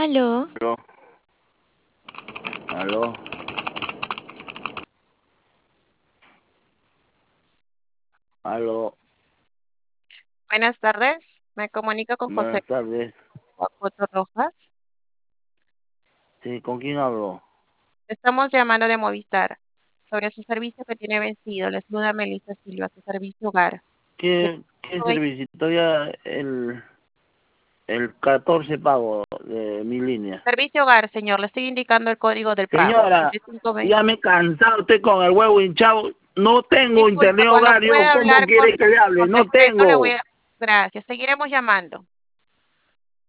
Aló, Aló, aló, aló, Buenas tardes, me comunico con José buenas tardes. Guacoto Rojas. Sí, ¿con quién hablo? Estamos llamando de Movistar sobre su servicio que tiene vencido. Les saluda Melissa Silva, su servicio hogar. Le- ¿Qué servicio? Todavía el 14 pago de mi línea. Servicio hogar, señor, le estoy indicando el código del pago. Señora, 7520. ya me he cansado usted con el huevo hinchado. No tengo Disculpe, internet cuando hogar, pueda ¿cómo hablar quiere con que le hable? José No Alfredo, le voy tengo. a... Gracias, seguiremos llamando.